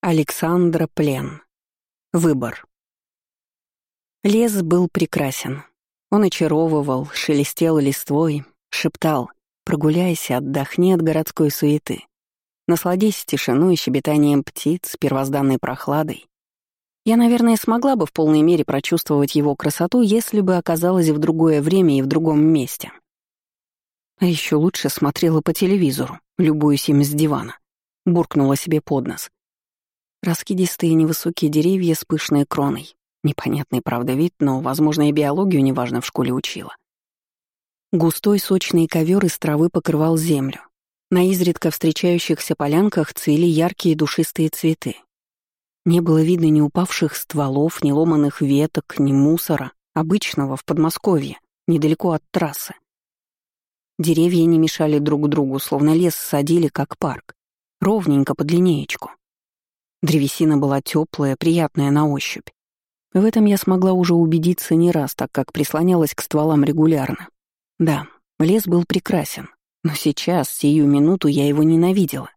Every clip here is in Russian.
Александра Плен. Выбор. Лес был прекрасен. Он очаровывал, шелестел листвой, шептал: «Прогуляйся, отдохни от городской суеты. Насладись тишиной и щебетанием птиц, первозданной прохладой». Я, наверное, смогла бы в полной мере прочувствовать его красоту, если бы оказалась в другое время и в другом месте. А еще лучше смотрела по телевизору, любуясь им с дивана. Буркнула себе под нос. Раскидистые невысокие деревья с пышной кроной. Непонятный, правда, вид, но, возможно, и биологию неважно в школе учила. Густой сочный ковер из травы покрывал землю. На изредка встречающихся полянках цвели яркие душистые цветы. Не было видно ни упавших стволов, ни ломаных веток, ни мусора, обычного в Подмосковье, недалеко от трассы. Деревья не мешали друг другу, словно лес садили, как парк, ровненько под линеечку. Древесина была теплая, приятная на ощупь. В этом я смогла уже убедиться не раз, так как прислонялась к стволам регулярно. Да, лес был прекрасен, но сейчас, сию минуту, я его ненавидела.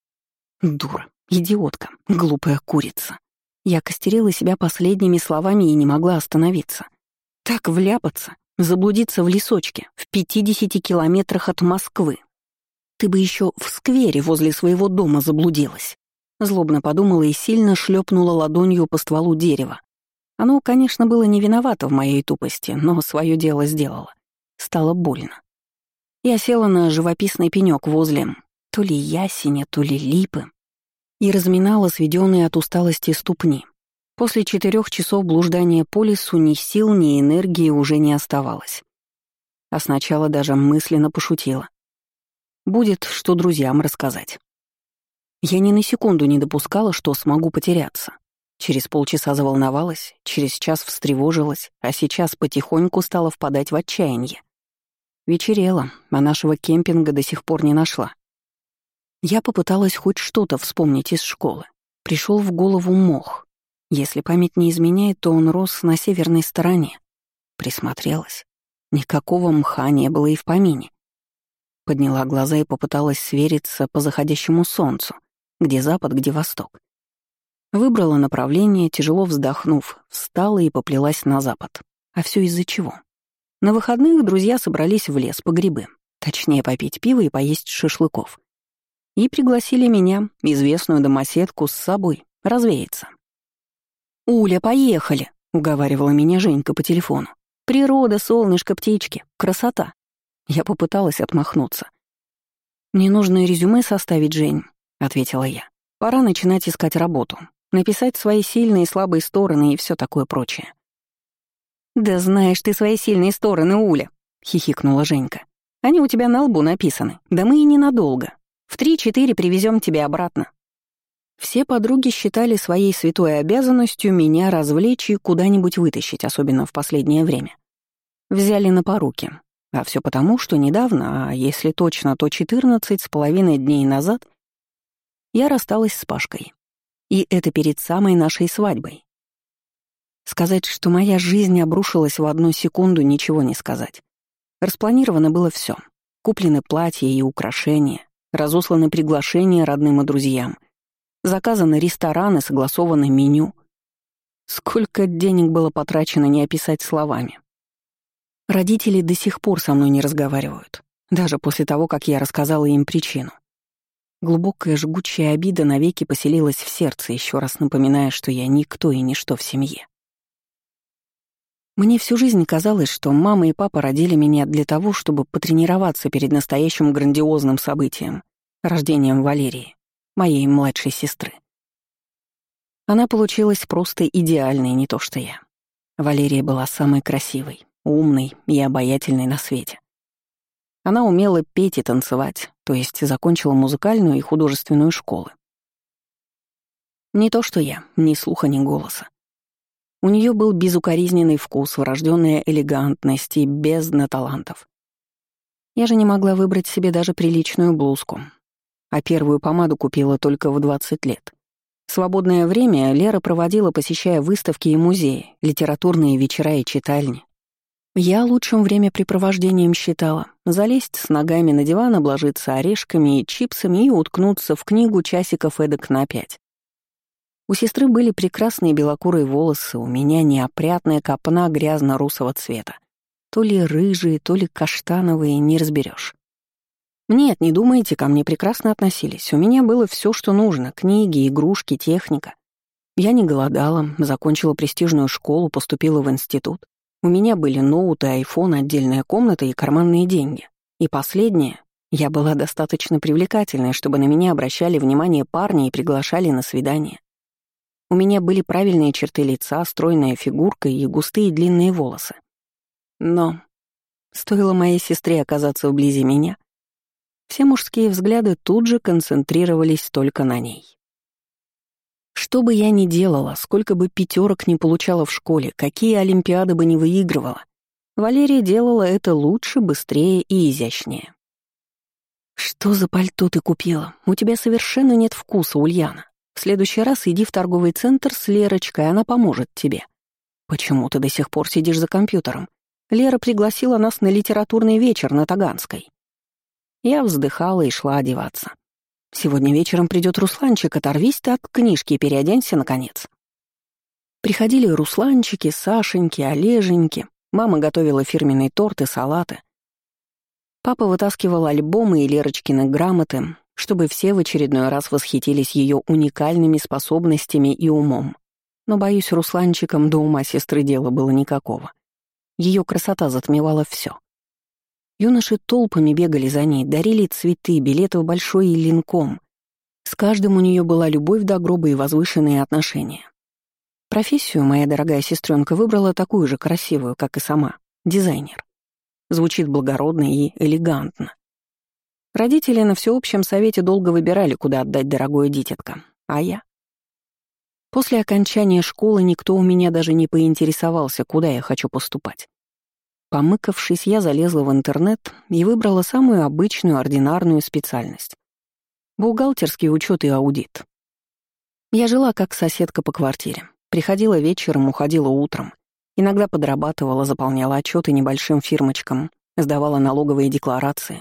Дура, идиотка, глупая курица. Я костерила себя последними словами и не могла остановиться. Так вляпаться, заблудиться в лесочке, в 50 километрах от Москвы. Ты бы еще в сквере возле своего дома заблудилась. Злобно подумала и сильно шлепнула ладонью по стволу дерева. Оно, конечно, было не виновато в моей тупости, но свое дело сделало. Стало больно. Я села на живописный пенёк возле то ли ясеня, то ли липы и разминала сведенные от усталости ступни. После 4 часов блуждания по лесу ни сил, ни энергии уже не оставалось. А сначала даже мысленно пошутила. Будет, что друзьям рассказать. Я ни на секунду не допускала, что смогу потеряться. Через полчаса заволновалась, через час встревожилась, а сейчас потихоньку стала впадать в отчаяние. Вечерело, а нашего кемпинга до сих пор не нашла. Я попыталась хоть что-то вспомнить из школы. Пришел в голову мох. Если память не изменяет, то он рос на северной стороне. Присмотрелась. Никакого мха не было и в помине. Подняла глаза и попыталась свериться по заходящему солнцу, где запад, где восток. Выбрала направление, тяжело вздохнув, встала и поплелась на запад. А все из-за чего? На выходных друзья собрались в лес по грибы, точнее попить пиво и поесть шашлыков. И пригласили меня, известную домоседку, с собой развеяться. «Уля, поехали!» — уговаривала меня Женька по телефону. «Природа, солнышко, птички, красота!» Я попыталась отмахнуться. «Мне нужно резюме составить, Жень», — ответила я. «Пора начинать искать работу, написать свои сильные и слабые стороны и все такое прочее». «Да знаешь ты свои сильные стороны, Уля», — хихикнула Женька. «Они у тебя на лбу написаны. Да мы и ненадолго. В 3-4 привезем тебя обратно». Все подруги считали своей святой обязанностью меня развлечь и куда-нибудь вытащить, особенно в последнее время. Взяли на поруки. А все потому, что недавно, а если точно, то 14,5 дней назад, я рассталась с Пашкой. И это перед самой нашей свадьбой. Сказать, что моя жизнь обрушилась в одну секунду, ничего не сказать. Распланировано было все. Куплены платья и украшения, разосланы приглашения родным и друзьям, заказаны рестораны, согласовано меню. Сколько денег было потрачено, не описать словами. Родители до сих пор со мной не разговаривают, даже после того, как я рассказала им причину. Глубокая жгучая обида навеки поселилась в сердце, еще раз напоминая, что я никто и ничто в семье. Мне всю жизнь казалось, что мама и папа родили меня для того, чтобы потренироваться перед настоящим грандиозным событием — рождением Валерии, моей младшей сестры. Она получилась просто идеальной, не то что я. Валерия была самой красивой, умной и обаятельной на свете. Она умела петь и танцевать, то есть закончила музыкальную и художественную школы. Не то что я, ни слуха, ни голоса. У нее был безукоризненный вкус, врожденная элегантность и бездна талантов. Я же не могла выбрать себе даже приличную блузку, а первую помаду купила только в 20 лет. Свободное время Лера проводила, посещая выставки и музеи, литературные вечера и читальни. Я лучшим времяпрепровождением считала залезть с ногами на диван, обложиться орешками и чипсами и уткнуться в книгу часиков эдак на 5. У сестры были прекрасные белокурые волосы, у меня неопрятная копна грязно-русого цвета. То ли рыжие, то ли каштановые, не разберешь. Нет, не думайте, ко мне прекрасно относились. У меня было все, что нужно: книги, игрушки, техника. Я не голодала, закончила престижную школу, поступила в институт. У меня были ноуты, айфон, отдельная комната и карманные деньги. И последнее, я была достаточно привлекательной, чтобы на меня обращали внимание парни и приглашали на свидание. У меня были правильные черты лица, стройная фигурка и густые длинные волосы. Но стоило моей сестре оказаться вблизи меня, все мужские взгляды тут же концентрировались только на ней. Что бы я ни делала, сколько бы пятерок не получала в школе, какие олимпиады бы не выигрывала, Валерия делала это лучше, быстрее и изящнее. «Что за пальто ты купила? У тебя совершенно нет вкуса, Ульяна. В следующий раз иди в торговый центр с Лерочкой, она поможет тебе. Почему ты до сих пор сидишь за компьютером? Лера пригласила нас на литературный вечер на Таганской». Я вздыхала и шла одеваться. «Сегодня вечером придет Русланчик, оторвись ты от книжки и переоденься, наконец». Приходили Русланчики, Сашеньки, Олеженьки. Мама готовила фирменный торт и салаты. Папа вытаскивал альбомы и Лерочкины грамоты, чтобы все в очередной раз восхитились ее уникальными способностями и умом. Но, боюсь, Русланчикам до ума сестры дела было никакого. Ее красота затмевала все. Юноши толпами бегали за ней, дарили цветы, билеты в Большой и Линком. С каждым у нее была любовь до гроба и возвышенные отношения. Профессию моя дорогая сестренка выбрала такую же красивую, как и сама — дизайнер. Звучит благородно и элегантно. Родители на всеобщем совете долго выбирали, куда отдать дорогое дитятко, а я? После окончания школы никто у меня даже не поинтересовался, куда я хочу поступать. Помыкавшись, я залезла в интернет и выбрала самую обычную, ординарную специальность — бухгалтерский учет и аудит. Я жила как соседка по квартире. Приходила вечером, уходила утром. Иногда подрабатывала, заполняла отчеты небольшим фирмочкам, сдавала налоговые декларации.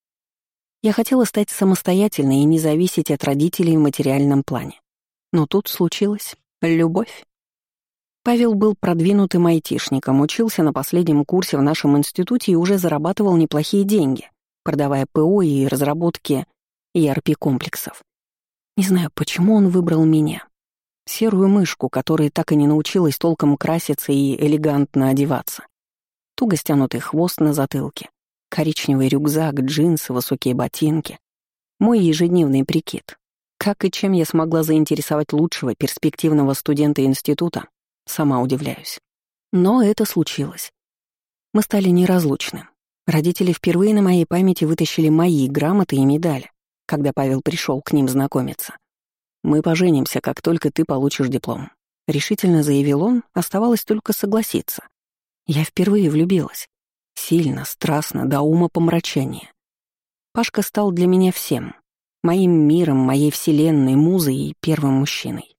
Я хотела стать самостоятельной и не зависеть от родителей в материальном плане. Но тут случилась любовь. Павел был продвинутым айтишником, учился на последнем курсе в нашем институте и уже зарабатывал неплохие деньги, продавая ПО и разработки ERP-комплексов. Не знаю, почему он выбрал меня. Серую мышку, которая так и не научилась толком краситься и элегантно одеваться. Туго стянутый хвост на затылке, коричневый рюкзак, джинсы, высокие ботинки. Мой ежедневный прикид. Как и чем я смогла заинтересовать лучшего перспективного студента института, сама удивляюсь. Но это случилось. Мы стали неразлучны. Родители впервые на моей памяти вытащили мои грамоты и медали, когда Павел пришел к ним знакомиться. «Мы поженимся, как только ты получишь диплом», — решительно заявил он, оставалось только согласиться. Я впервые влюбилась. Сильно, страстно, до умопомрачения. Пашка стал для меня всем. Моим миром, моей вселенной, музой и первым мужчиной.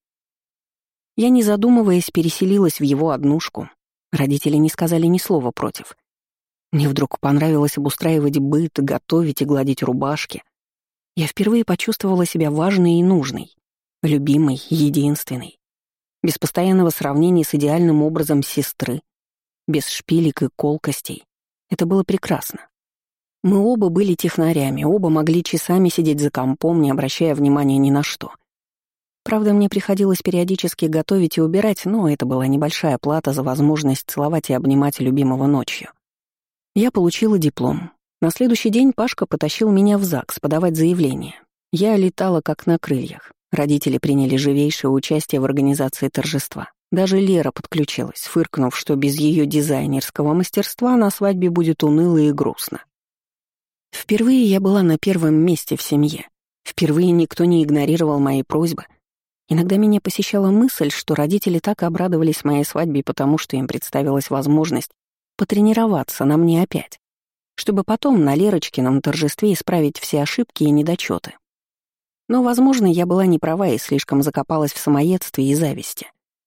Я, не задумываясь, переселилась в его однушку. Родители не сказали ни слова против. Мне вдруг понравилось обустраивать быт, готовить и гладить рубашки. Я впервые почувствовала себя важной и нужной, любимой, единственной. Без постоянного сравнения с идеальным образом сестры, без шпилек и колкостей. Это было прекрасно. Мы оба были технарями, оба могли часами сидеть за компом, не обращая внимания ни на что. Правда, мне приходилось периодически готовить и убирать, но это была небольшая плата за возможность целовать и обнимать любимого ночью. Я получила диплом. На следующий день Пашка потащил меня в ЗАГС подавать заявление. Я летала как на крыльях. Родители приняли живейшее участие в организации торжества. Даже Лера подключилась, фыркнув, что без ее дизайнерского мастерства на свадьбе будет уныло и грустно. Впервые я была на первом месте в семье. Впервые никто не игнорировал мои просьбы. Иногда меня посещала мысль, что родители так обрадовались моей свадьбе, потому что им представилась возможность потренироваться на мне опять, чтобы потом на Лерочкином торжестве исправить все ошибки и недочеты. Но, возможно, я была не права и слишком закопалась в самоедстве и зависти.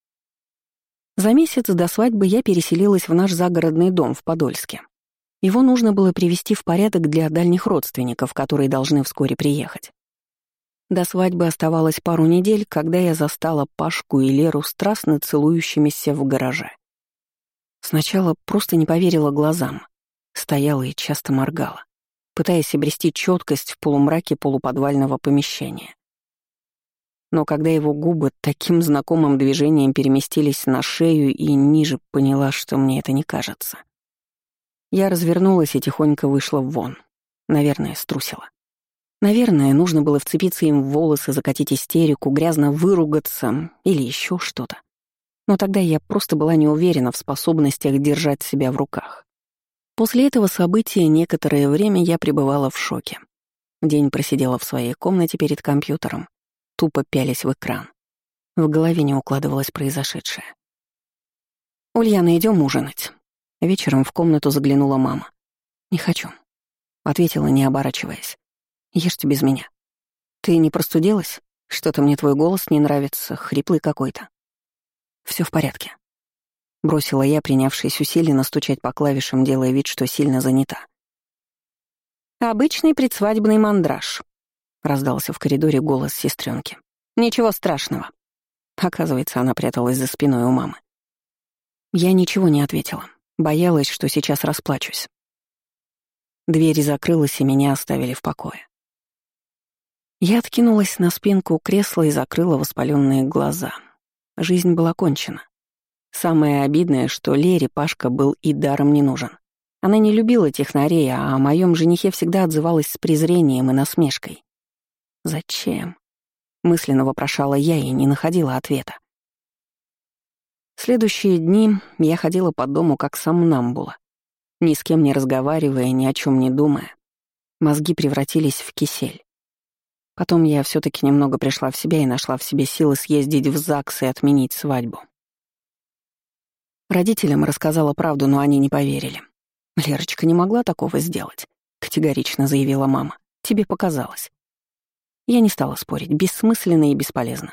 За месяц до свадьбы я переселилась в наш загородный дом в Подольске. Его нужно было привести в порядок для дальних родственников, которые должны вскоре приехать. До свадьбы оставалось пару недель, когда я застала Пашку и Леру страстно целующимися в гараже. Сначала просто не поверила глазам. Стояла и часто моргала, пытаясь обрести четкость в полумраке полуподвального помещения. Но когда его губы таким знакомым движением переместились на шею и ниже, поняла, что мне это не кажется. Я развернулась и тихонько вышла вон. Наверное, струсила. Наверное, нужно было вцепиться им в волосы, закатить истерику, грязно выругаться или еще что-то. Но тогда я просто была не уверена в способностях держать себя в руках. После этого события некоторое время я пребывала в шоке. День просидела в своей комнате перед компьютером, тупо пялясь в экран. В голове не укладывалось произошедшее. «Ульяна, идем ужинать». Вечером в комнату заглянула мама. «Не хочу», — ответила, не оборачиваясь. «Ешьте без меня». «Ты не простудилась? Что-то мне твой голос не нравится, хриплый какой-то». «Всё в порядке», — бросила я, принявшись усиленно стучать по клавишам, делая вид, что сильно занята. «Обычный предсвадебный мандраж», — раздался в коридоре голос сестренки. «Ничего страшного». Оказывается, она пряталась за спиной у мамы. Я ничего не ответила. Боялась, что сейчас расплачусь. Дверь закрылась, и меня оставили в покое. Я откинулась на спинку кресла и закрыла воспаленные глаза. Жизнь была кончена. Самое обидное, что Лере Пашка был и даром не нужен. Она не любила технарей, а о моем женихе всегда отзывалась с презрением и насмешкой. «Зачем?» — мысленно вопрошала я и не находила ответа. Следующие дни я ходила по дому как сомнамбула, ни с кем не разговаривая, ни о чем не думая. Мозги превратились в кисель. Потом я все-таки немного пришла в себя и нашла в себе силы съездить в ЗАГС и отменить свадьбу. Родителям рассказала правду, но они не поверили. «Лерочка не могла такого сделать», — категорично заявила мама. «Тебе показалось». Я не стала спорить, бессмысленно и бесполезно.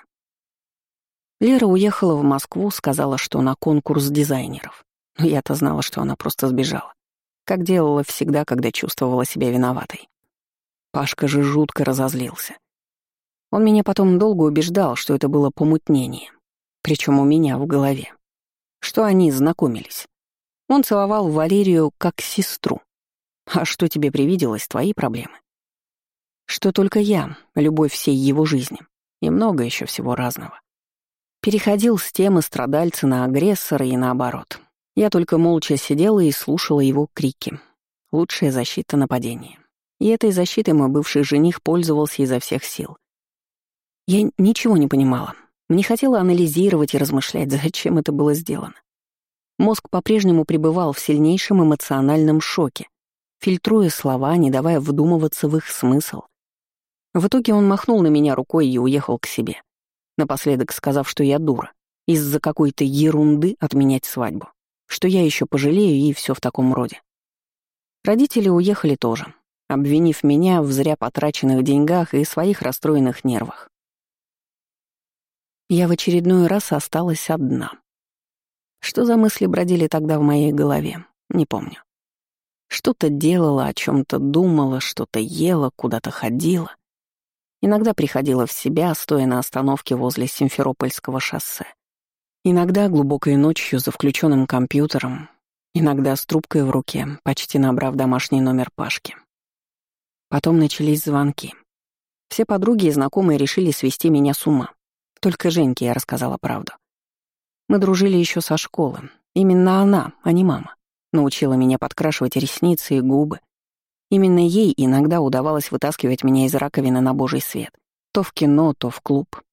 Лера уехала в Москву, сказала, что на конкурс дизайнеров. Но я-то знала, что она просто сбежала. Как делала всегда, когда чувствовала себя виноватой. Пашка же жутко разозлился. Он меня потом долго убеждал, что это было помутнение. Причем у меня в голове. Что они знакомились. Он целовал Валерию как сестру. А что тебе привиделось, твои проблемы. Что только я, любовь всей его жизни. И много еще всего разного. Переходил с темы страдальца на агрессора и наоборот. Я только молча сидела и слушала его крики. Лучшая защита нападения. И этой защитой мой бывший жених пользовался изо всех сил. Я ничего не понимала. Не хотела анализировать и размышлять, зачем это было сделано. Мозг по-прежнему пребывал в сильнейшем эмоциональном шоке, фильтруя слова, не давая вдумываться в их смысл. В итоге он махнул на меня рукой и уехал к себе, напоследок сказав, что я дура, из-за какой-то ерунды отменять свадьбу, что я еще пожалею и все в таком роде. Родители уехали тоже, обвинив меня в зря потраченных деньгах и своих расстроенных нервах. Я в очередной раз осталась одна. Что за мысли бродили тогда в моей голове, не помню. Что-то делала, о чем-то думала, что-то ела, куда-то ходила. Иногда приходила в себя, стоя на остановке возле Симферопольского шоссе. Иногда глубокой ночью за включенным компьютером, иногда с трубкой в руке, почти набрав домашний номер Пашки. Потом начались звонки. Все подруги и знакомые решили свести меня с ума. Только Женьке я рассказала правду. Мы дружили еще со школы. Именно она, а не мама, научила меня подкрашивать ресницы и губы. Именно ей иногда удавалось вытаскивать меня из раковины на божий свет. То в кино, то в клуб.